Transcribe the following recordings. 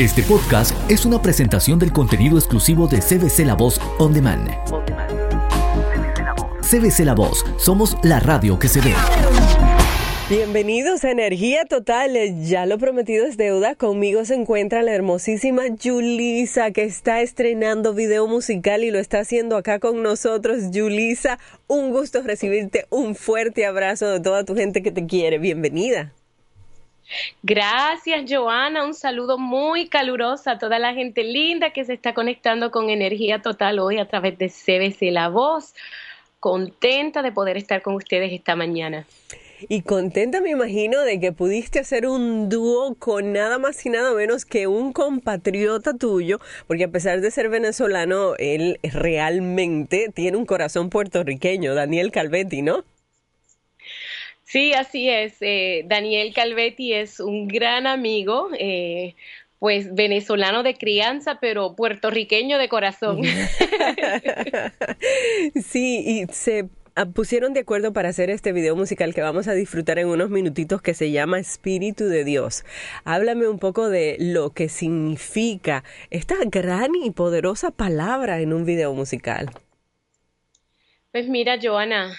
Este podcast es una presentación del contenido exclusivo de CBC La Voz On Demand. CBC La Voz, somos la radio que se ve. Bienvenidos a Energía Total, ya lo prometido es deuda. Conmigo se encuentra la hermosísima Yulisa, que está estrenando video musical y lo está haciendo acá con nosotros. Yulisa, un gusto recibirte, un fuerte abrazo de toda tu gente que te quiere. Bienvenida. Gracias, Joana, un saludo muy caluroso a toda la gente linda que se está conectando con Energía Total hoy a través de CBC La Voz. Contenta de poder estar con ustedes esta mañana. Y contenta, me imagino, de que pudiste hacer un dúo con nada más y nada menos que un compatriota tuyo, porque a pesar de ser venezolano, él realmente tiene un corazón puertorriqueño, Daniel Calvetti, ¿no? Sí, así es. Daniel Calvetti es un gran amigo, pues venezolano de crianza, pero puertorriqueño de corazón. Sí, y se pusieron de acuerdo para hacer este video musical que vamos a disfrutar en unos minutitos, que se llama Espíritu de Dios. Háblame un poco de lo que significa esta gran y poderosa palabra en un video musical. Pues mira, Joana,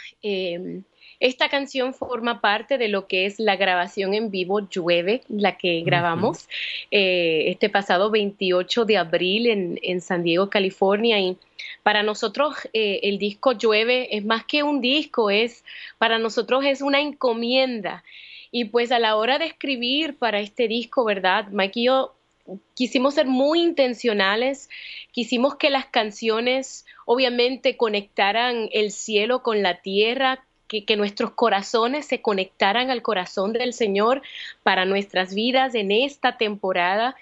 esta canción forma parte de lo que es la grabación en vivo Llueve, la que grabamos este pasado 28 de abril en San Diego, California. Y para nosotros el disco Llueve es más que un disco, para nosotros es una encomienda. Y pues a la hora de escribir para este disco, ¿verdad? Mike y yo quisimos ser muy intencionales, quisimos que las canciones obviamente conectaran el cielo con la tierra, que nuestros corazones se conectaran al corazón del Señor para nuestras vidas en esta temporada.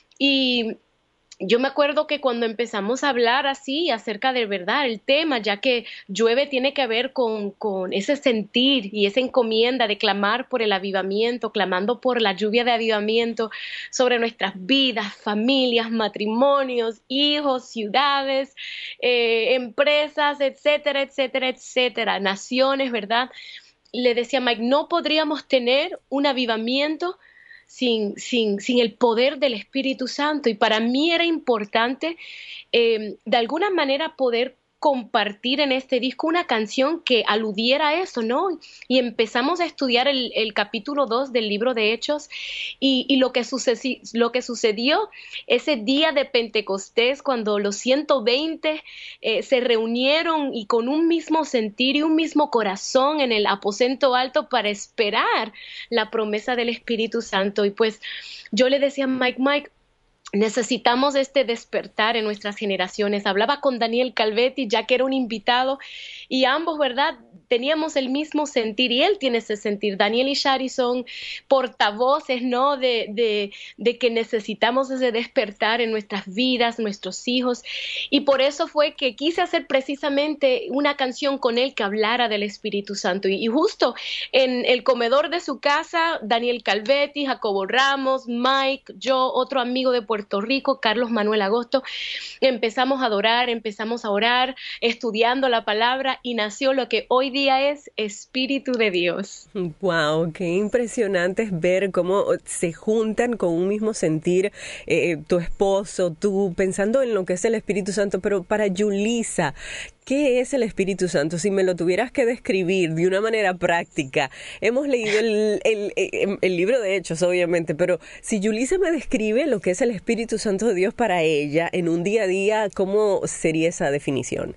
Y yo me acuerdo que cuando empezamos a hablar así acerca de verdad el tema, ya que Llueve tiene que ver con ese sentir y esa encomienda de clamar por el avivamiento, clamando por la lluvia de avivamiento sobre nuestras vidas, familias, matrimonios, hijos, ciudades, empresas, etcétera, etcétera, etcétera, naciones, ¿verdad? Le decía a Mike, no podríamos tener un avivamiento sin el poder del Espíritu Santo. Y para mí era importante de alguna manera poder compartir en este disco una canción que aludiera a eso, ¿no? Y empezamos a estudiar el capítulo 2 del libro de Hechos y lo que sucedió ese día de Pentecostés, cuando los 120 se reunieron y con un mismo sentir y un mismo corazón en el aposento alto para esperar la promesa del Espíritu Santo. Y pues yo le decía a Mike, necesitamos este despertar en nuestras generaciones. Hablaba con Daniel Calvetti, ya que era un invitado, y ambos, ¿verdad?, teníamos el mismo sentir, y él tiene ese sentir. Daniel y Shari son portavoces, ¿no?, de que necesitamos ese despertar en nuestras vidas, nuestros hijos, y por eso fue que quise hacer precisamente una canción con él que hablara del Espíritu Santo. Y justo en el comedor de su casa, Daniel Calvetti, Jacobo Ramos, Mike, yo, otro amigo de Puerto Rico, Carlos Manuel Agosto, empezamos a adorar, empezamos a orar, estudiando la palabra, y nació lo que hoy día es Espíritu de Dios. Wow, qué impresionante es ver cómo se juntan con un mismo sentir, tu esposo, tú, pensando en lo que es el Espíritu Santo. Pero para Yulisa, ¿qué es el Espíritu Santo? Si me lo tuvieras que describir de una manera práctica. Hemos leído el libro de Hechos, obviamente, pero si Yulisa me describe lo que es el Espíritu Santo de Dios para ella en un día a día, ¿cómo sería esa definición?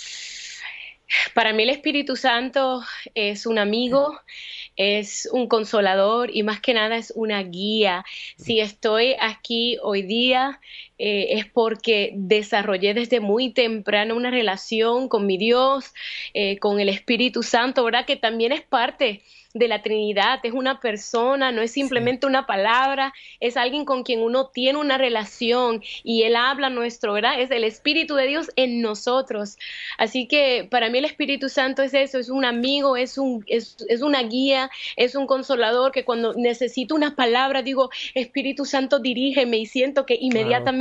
Para mí el Espíritu Santo es un amigo, es un consolador y más que nada es una guía. Si estoy aquí hoy día es porque desarrollé desde muy temprano una relación con mi Dios, con el Espíritu Santo, ¿verdad? Que también es parte de la Trinidad, es una persona, no es simplemente una palabra, es alguien con quien uno tiene una relación y Él habla nuestro, ¿verdad? Es el Espíritu de Dios en nosotros. Así que para mí el Espíritu Santo es eso, es un amigo, es una guía, es un consolador, que cuando necesito una palabra digo, Espíritu Santo, dirígeme, y siento que inmediatamente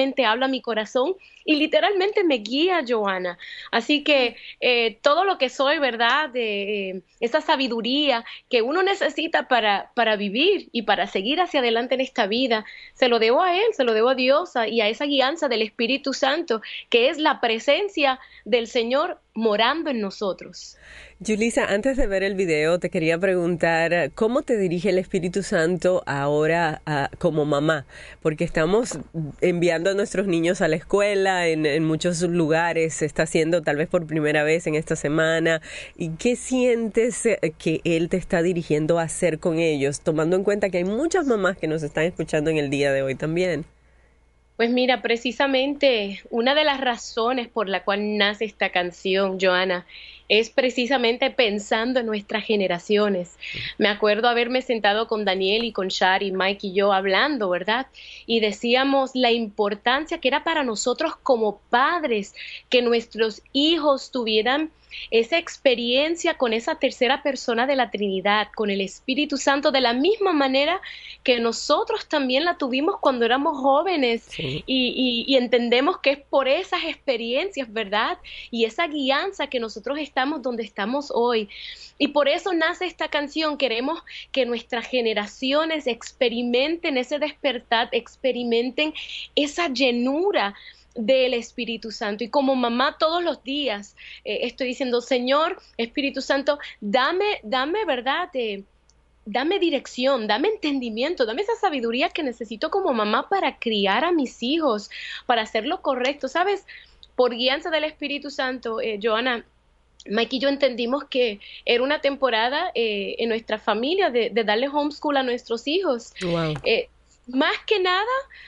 literalmente habla a mi corazón y literalmente me guía, Joana. Así que todo lo que soy, ¿verdad? Esa sabiduría que uno necesita para vivir y para seguir hacia adelante en esta vida, se lo debo a Él, se lo debo a Dios y a esa guianza del Espíritu Santo, que es la presencia del Señor morando en nosotros. Yulisa, antes de ver el video, te quería preguntar, ¿cómo te dirige el Espíritu Santo ahora como mamá? Porque estamos enviando a nuestros niños a la escuela, en muchos lugares, se está haciendo tal vez por primera vez en esta semana. ¿Y qué sientes que Él te está dirigiendo a hacer con ellos, tomando en cuenta que hay muchas mamás que nos están escuchando en el día de hoy también? Pues mira, precisamente una de las razones por la cual nace esta canción, Joana, es precisamente pensando en nuestras generaciones. Me acuerdo haberme sentado con Daniel y con Shari, Mike y yo hablando, ¿verdad? Y decíamos la importancia que era para nosotros como padres que nuestros hijos tuvieran esa experiencia con esa tercera persona de la Trinidad, con el Espíritu Santo, de la misma manera que nosotros también la tuvimos cuando éramos jóvenes. Sí. Y entendemos que es por esas experiencias, ¿verdad? Y esa guianza que nosotros estamos donde estamos hoy. Y por eso nace esta canción. Queremos que nuestras generaciones experimenten ese despertar, experimenten esa llenura del Espíritu Santo. Y como mamá todos los días estoy diciendo, Señor, Espíritu Santo, dame, ¿verdad? Dame dirección, dame entendimiento, dame esa sabiduría que necesito como mamá para criar a mis hijos, para hacer lo correcto. ¿Sabes? Por guianza del Espíritu Santo, Joana, Mike y yo entendimos que era una temporada en nuestra familia de darle homeschool a nuestros hijos. Wow. Más que nada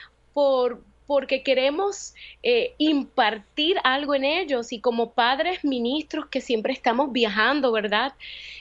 porque queremos impartir algo en ellos y como padres ministros que siempre estamos viajando, ¿verdad?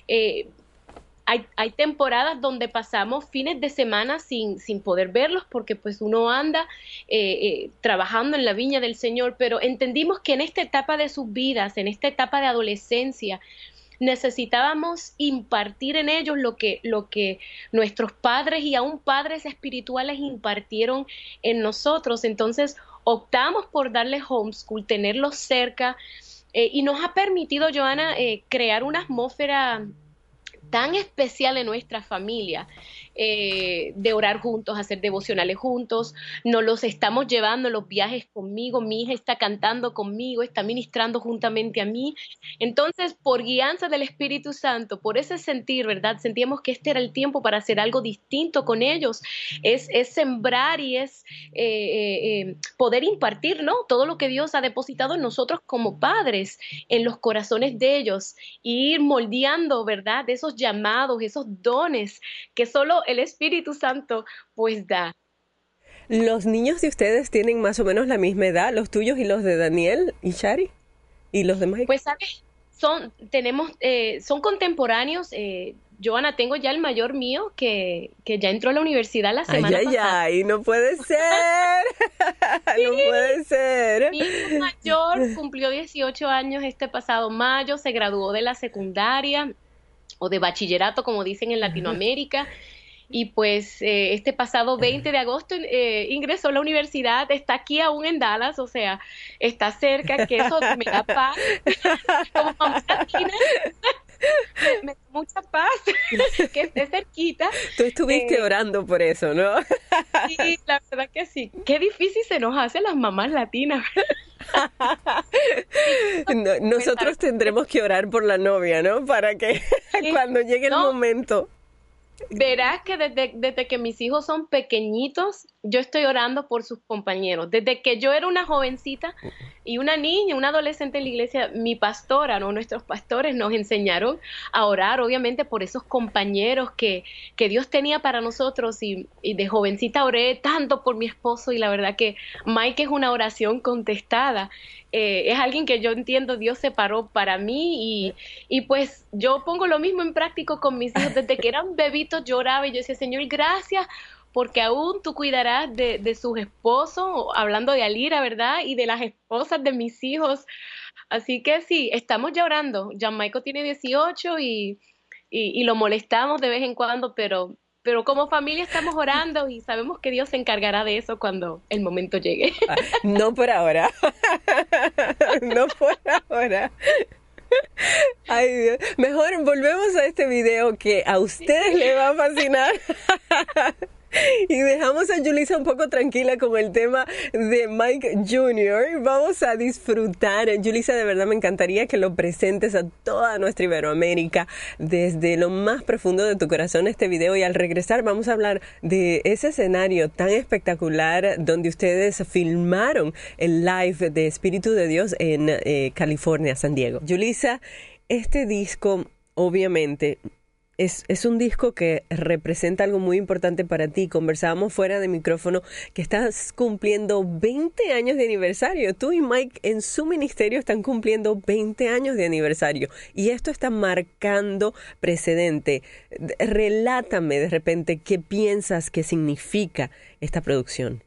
Hay temporadas donde pasamos fines de semana sin poder verlos porque pues uno anda trabajando en la viña del Señor, pero entendimos que en esta etapa de sus vidas, en esta etapa de adolescencia, necesitábamos impartir en ellos lo que nuestros padres y aún padres espirituales impartieron en nosotros. Entonces optamos por darles homeschool, tenerlos cerca y nos ha permitido, Joana, crear una atmósfera tan especial en nuestra familia, de orar juntos, hacer devocionales juntos. Nos los estamos llevando en los viajes conmigo, mi hija está cantando conmigo, está ministrando juntamente a mí. Entonces, por guianza del Espíritu Santo, por ese sentir, ¿verdad? Sentíamos que este era el tiempo para hacer algo distinto con ellos, es sembrar y es poder impartir, ¿no? Todo lo que Dios ha depositado en nosotros como padres, en los corazones de ellos, y ir moldeando, ¿verdad? Esos llamados, esos dones que solo el Espíritu Santo pues da. ¿Los niños de ustedes tienen más o menos la misma edad, los tuyos y los de Daniel y Shari? ¿Y los demás? Pues, ¿sabes? Son contemporáneos. Joana, tengo ya el mayor mío que ya entró a la universidad la semana pasada. Ay, no puede ser. Sí, no puede ser. Mi hijo mayor cumplió 18 años este pasado mayo, se graduó de la secundaria o de bachillerato, como dicen en Latinoamérica. Y pues este pasado 20 de agosto ingresó a la universidad, está aquí aún en Dallas, o sea, está cerca, que eso me da paz. Como mamá latina, me da mucha paz que esté cerquita. Tú estuviste orando por eso, ¿no? Sí, la verdad que sí. Qué difícil se nos hace a las mamás latinas. Nosotros tendremos que orar por la novia, ¿no? Para que cuando llegue el momento. Verás que desde que mis hijos son pequeñitos, yo estoy orando por sus compañeros. Desde que yo era una jovencita y una niña, una adolescente en la iglesia, mi pastora, ¿no? Nuestros pastores nos enseñaron a orar, obviamente, por esos compañeros que Dios tenía para nosotros. Y de jovencita oré tanto por mi esposo y la verdad que Mike es una oración contestada. Es alguien que yo entiendo Dios separó para mí y pues yo pongo lo mismo en práctica con mis hijos. Desde que eran bebitos lloraba y yo decía, Señor, gracias porque aún tú cuidarás de sus esposos, hablando de Alira, ¿verdad? Y de las esposas de mis hijos. Así que sí, estamos ya orando. Gianmaico tiene 18 y lo molestamos de vez en cuando, pero pero como familia estamos orando y sabemos que Dios se encargará de eso cuando el momento llegue. No por ahora. No por ahora. Ay, Dios. Mejor volvemos a este video que a ustedes les va a fascinar. Y dejamos a Yulisa un poco tranquila con el tema de Mike Jr. Vamos a disfrutar. Yulisa, de verdad me encantaría que lo presentes a toda nuestra Iberoamérica desde lo más profundo de tu corazón este video, y al regresar vamos a hablar de ese escenario tan espectacular donde ustedes filmaron el live de Espíritu de Dios en California, San Diego. Yulisa, este disco obviamente es un disco que representa algo muy importante para ti. Conversábamos fuera de micrófono que estás cumpliendo 20 años de aniversario. Tú y Mike en su ministerio están cumpliendo 20 años de aniversario. Y esto está marcando precedente. Relátame de repente qué piensas que significa esta producción.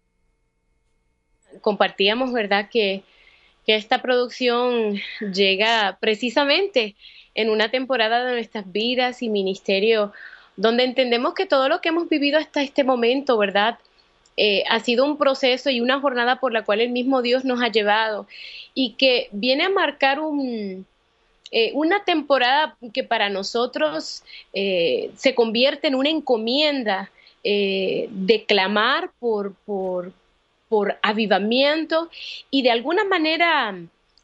Compartíamos, ¿verdad?, que esta producción llega precisamente en una temporada de nuestras vidas y ministerio, donde entendemos que todo lo que hemos vivido hasta este momento, ¿verdad?, ha sido un proceso y una jornada por la cual el mismo Dios nos ha llevado, y que viene a marcar una temporada que para nosotros se convierte en una encomienda de clamar por avivamiento y de alguna manera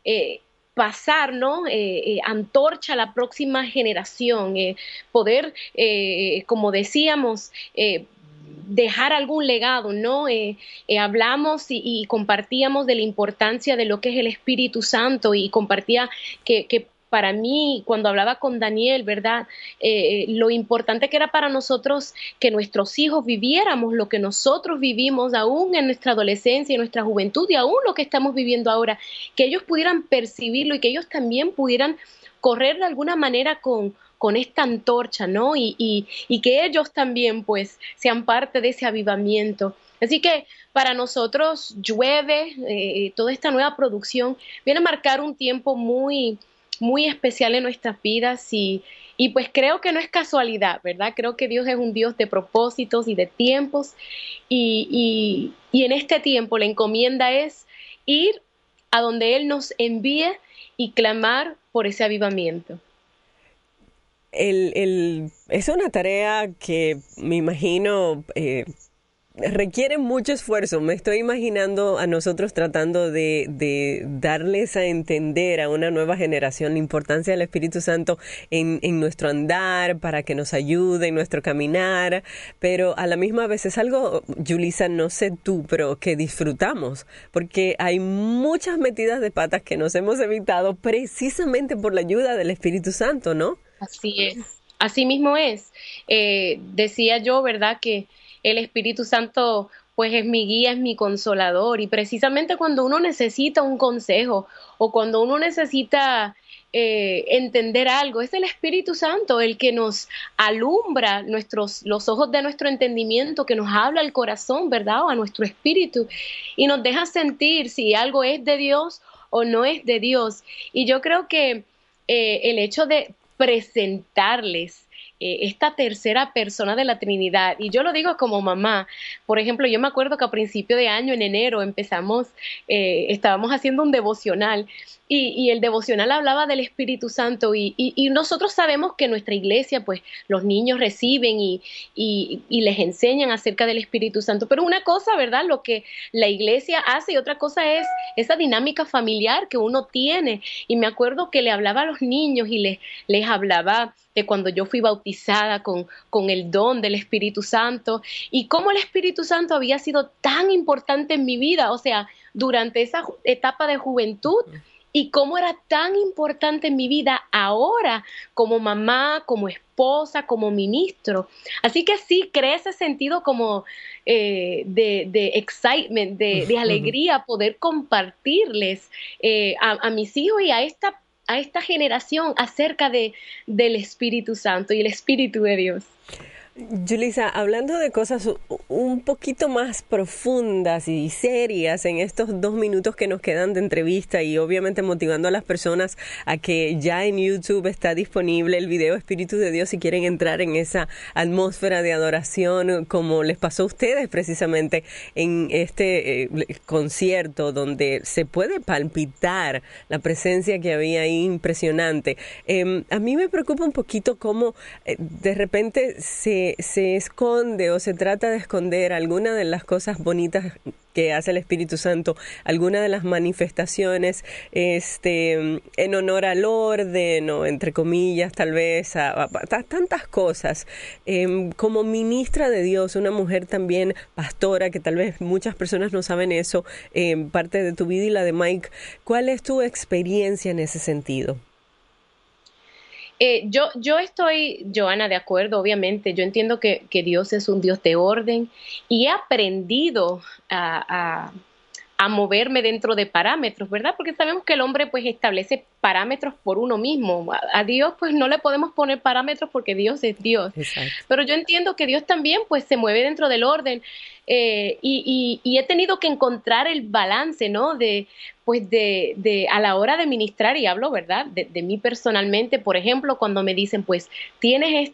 pasar, ¿no? Antorcha a la próxima generación, poder, como decíamos, dejar algún legado, ¿no? Hablamos y compartíamos de la importancia de lo que es el Espíritu Santo, y compartía que para mí, cuando hablaba con Daniel, ¿verdad?, lo importante que era para nosotros que nuestros hijos viviéramos lo que nosotros vivimos aún en nuestra adolescencia, en nuestra juventud, y aún lo que estamos viviendo ahora, que ellos pudieran percibirlo y que ellos también pudieran correr de alguna manera con esta antorcha, ¿no? Y que ellos también, pues, sean parte de ese avivamiento. Así que para nosotros Llueve, toda esta nueva producción, viene a marcar un tiempo muy especial en nuestras vidas, y pues creo que no es casualidad, ¿verdad? Creo que Dios es un Dios de propósitos y de tiempos, y en este tiempo la encomienda es ir a donde Él nos envíe y clamar por ese avivamiento. Es una tarea que me imagino requiere mucho esfuerzo. Me estoy imaginando a nosotros tratando de darles a entender a una nueva generación la importancia del Espíritu Santo en nuestro andar, para que nos ayude en nuestro caminar, pero a la misma vez es algo, Yulisa, no sé tú, pero que disfrutamos, porque hay muchas metidas de patas que nos hemos evitado precisamente por la ayuda del Espíritu Santo, ¿no? Así es, así mismo es. Decía yo, ¿verdad?, que el Espíritu Santo, pues, es mi guía, es mi consolador, y precisamente cuando uno necesita un consejo o cuando uno necesita entender algo, es el Espíritu Santo el que nos alumbra los ojos de nuestro entendimiento, que nos habla al corazón, ¿verdad?, o a nuestro espíritu, y nos deja sentir si algo es de Dios o no es de Dios. Y yo creo que el hecho de presentarles esta tercera persona de la Trinidad, y yo lo digo como mamá. Por ejemplo, yo me acuerdo que a principio de año, en enero, estábamos haciendo un devocional, y el devocional hablaba del Espíritu Santo, y nosotros sabemos que en nuestra iglesia, pues, los niños reciben y les enseñan acerca del Espíritu Santo, pero una cosa, ¿verdad?, lo que la iglesia hace, y otra cosa es esa dinámica familiar que uno tiene. Y me acuerdo que le hablaba a los niños y les hablaba de cuando yo fui bautizada con el don del Espíritu Santo, y cómo el Espíritu Santo había sido tan importante en mi vida, o sea, durante esa etapa de juventud, y cómo era tan importante en mi vida ahora como mamá, como esposa, como ministro. Así que sí, crea ese sentido como de excitement, de alegría, poder compartirles a mis hijos y a esta generación acerca del Espíritu Santo y el Espíritu de Dios. Yulisa, hablando de cosas un poquito más profundas y serias en estos 2 minutos que nos quedan de entrevista y obviamente motivando a las personas a que ya en YouTube está disponible el video Espíritu de Dios si quieren entrar en esa atmósfera de adoración como les pasó a ustedes precisamente en este concierto donde se puede palpitar la presencia que había ahí impresionante. A mí me preocupa un poquito cómo de repente se esconde o se trata de esconder alguna de las cosas bonitas que hace el Espíritu Santo, alguna de las manifestaciones en honor al orden o entre comillas tal vez a tantas cosas. Como ministra de Dios, una mujer también pastora, que tal vez muchas personas no saben eso, parte de tu vida y la de Mike, ¿cuál es tu experiencia en ese sentido? Yo estoy, Joana, de acuerdo, obviamente. Yo entiendo que Dios es un Dios de orden y he aprendido a moverme dentro de parámetros, ¿verdad? Porque sabemos que el hombre pues establece parámetros por uno mismo. A Dios pues no le podemos poner parámetros porque Dios es Dios. Exacto. Pero yo entiendo que Dios también pues se mueve dentro del orden y he tenido que encontrar el balance, ¿no? A la hora de ministrar, y hablo, ¿verdad? De mí personalmente, por ejemplo, cuando me dicen pues tienes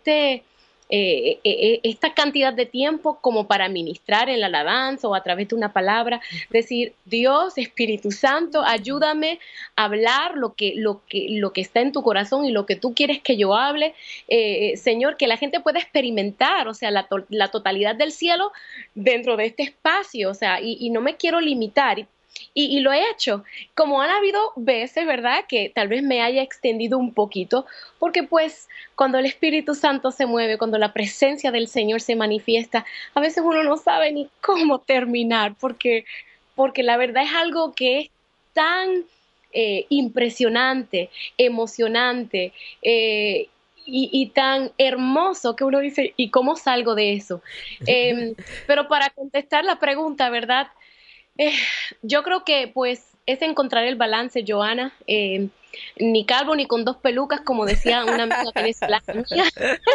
esta cantidad de tiempo como para ministrar en la alabanza o a través de una palabra, decir, Dios, Espíritu Santo, ayúdame a hablar lo que está en tu corazón y lo que tú quieres que yo hable, Señor, que la gente pueda experimentar, o sea, la totalidad del cielo dentro de este espacio, o sea, y no me quiero limitar. Y lo he hecho, como han habido veces, ¿verdad?, que tal vez me haya extendido un poquito, porque pues cuando el Espíritu Santo se mueve, cuando la presencia del Señor se manifiesta, a veces uno no sabe ni cómo terminar, porque la verdad es algo que es tan impresionante, emocionante, y tan hermoso que uno dice, ¿y cómo salgo de eso? Pero para contestar la pregunta, ¿verdad?, yo creo que pues es encontrar el balance, Joana, ni calvo ni con 2 pelucas, como decía una amiga venezolana mía.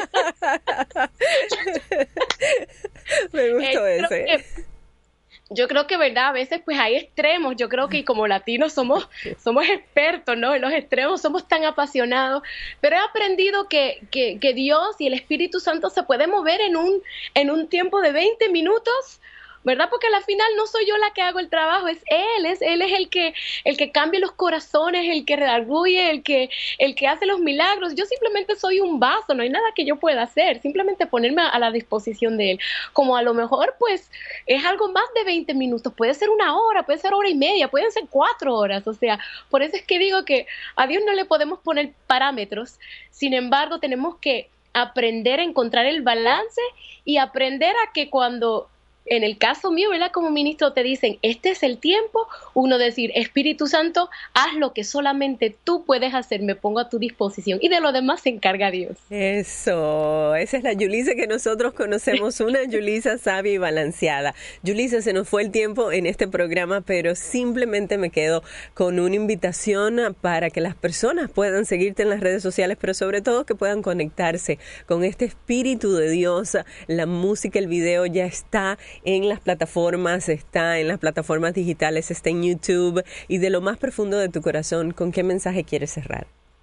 Me gustó ese. Yo creo que, verdad, a veces pues hay extremos. Yo creo que como latinos somos expertos, ¿no? En los extremos somos tan apasionados, pero he aprendido que Dios y el Espíritu Santo se puede mover en un tiempo de 20 minutos, ¿verdad? Porque al final no soy yo la que hago el trabajo, es Él es el que cambia los corazones, el que redarguye, el que hace los milagros. Yo simplemente soy un vaso, no hay nada que yo pueda hacer, simplemente ponerme a la disposición de Él. Como a lo mejor pues es algo más de 20 minutos, puede ser 1 hora, puede ser 1 hora y media, pueden ser 4 horas, o sea, por eso es que digo que a Dios no le podemos poner parámetros, sin embargo tenemos que aprender a encontrar el balance y aprender a que cuando, en el caso mío, ¿verdad?, como ministro te dicen, este es el tiempo, uno decir, Espíritu Santo, haz lo que solamente tú puedes hacer, me pongo a tu disposición, y de lo demás se encarga Dios. Eso, esa es la Yulisa que nosotros conocemos, una Yulisa sabia y balanceada. Yulisa, se nos fue el tiempo en este programa, pero simplemente me quedo con una invitación para que las personas puedan seguirte en las redes sociales, pero sobre todo que puedan conectarse con este Espíritu de Dios. La música, el video ya está en las plataformas, está en las plataformas digitales, está en YouTube. Y de lo más profundo de tu corazón, ¿con qué mensaje quieres cerrar?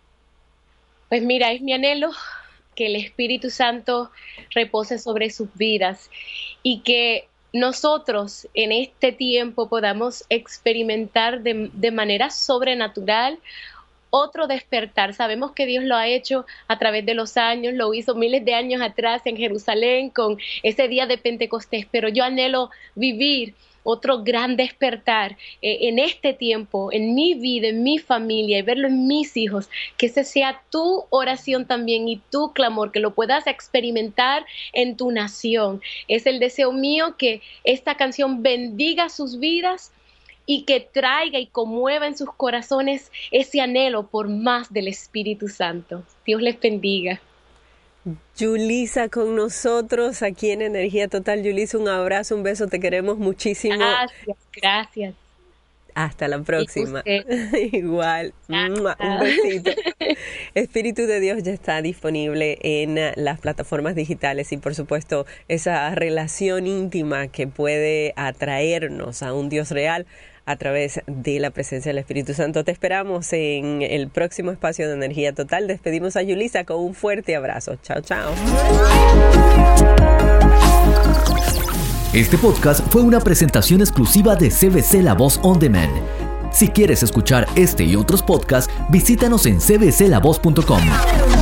Pues mira, es mi anhelo que el Espíritu Santo repose sobre sus vidas y que nosotros en este tiempo podamos experimentar de manera sobrenatural otro despertar. Sabemos que Dios lo ha hecho a través de los años, lo hizo miles de años atrás en Jerusalén con ese día de Pentecostés, pero yo anhelo vivir otro gran despertar en este tiempo, en mi vida, en mi familia, y verlo en mis hijos, que ese sea tu oración también y tu clamor, que lo puedas experimentar en tu nación. Es el deseo mío que esta canción bendiga sus vidas y que traiga y conmueva en sus corazones ese anhelo por más del Espíritu Santo. Dios les bendiga. Yulisa con nosotros aquí en Energía Total. Yulisa, un abrazo, un beso, te queremos muchísimo. Gracias. Hasta la próxima. Igual. Un besito. Espíritu de Dios ya está disponible en las plataformas digitales y por supuesto esa relación íntima que puede atraernos a un Dios real a través de la presencia del Espíritu Santo. Te esperamos en el próximo espacio de Energía Total. Despedimos a Yulisa con un fuerte abrazo. Chao, chao. Este podcast fue una presentación exclusiva de CBC La Voz On Demand. Si quieres escuchar este y otros podcasts, visítanos en cbclavoz.com.